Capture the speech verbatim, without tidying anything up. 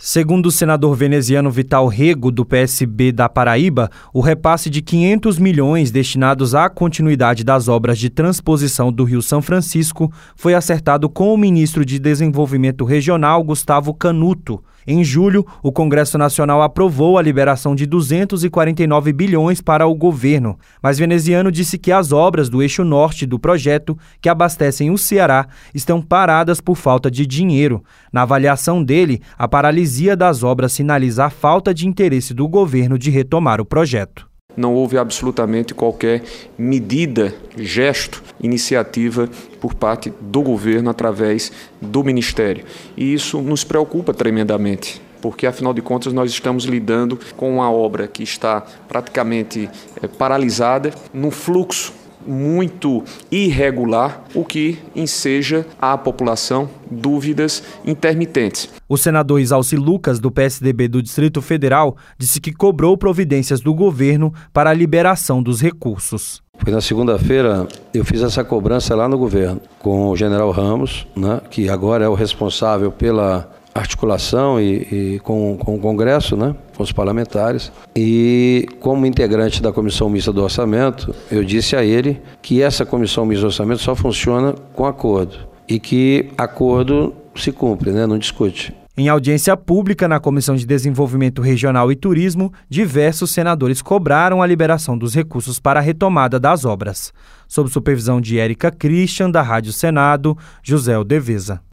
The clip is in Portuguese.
Segundo o senador veneziano Vital Rego, do P S B da Paraíba, o repasse de quinhentos milhões destinados à continuidade das obras de transposição do Rio São Francisco foi acertado com o ministro de Desenvolvimento Regional, Gustavo Canuto. Em julho, o Congresso Nacional aprovou a liberação de duzentos e quarenta e nove bilhões para o governo, mas veneziano disse que as obras do eixo norte do projeto, que abastecem o Ceará, estão paradas por falta de dinheiro. Na avaliação dele, a paralisia das obras sinaliza a falta de interesse do governo de retomar o projeto. Não houve absolutamente qualquer medida, gesto, iniciativa por parte do governo através do Ministério. E isso nos preocupa tremendamente, porque, afinal de contas, nós estamos lidando com uma obra que está praticamente é, paralisada, num fluxo muito irregular, o que enseja à população dúvidas intermitentes. O senador Isalci Lucas, do P S D B do Distrito Federal, disse que cobrou providências do governo para a liberação dos recursos. Foi na segunda-feira, eu fiz essa cobrança lá no governo, com o general Ramos, né, que agora é o responsável pela articulação e, e com, com o Congresso, né, com os parlamentares. E como integrante da Comissão Mista do Orçamento, eu disse a ele que essa Comissão Mista do Orçamento só funciona com acordo e que acordo se cumpre, né, não discute. Em audiência pública na Comissão de Desenvolvimento Regional e Turismo, diversos senadores cobraram a liberação dos recursos para a retomada das obras. Sob supervisão de Érica Christian, da Rádio Senado, José Aldeveza.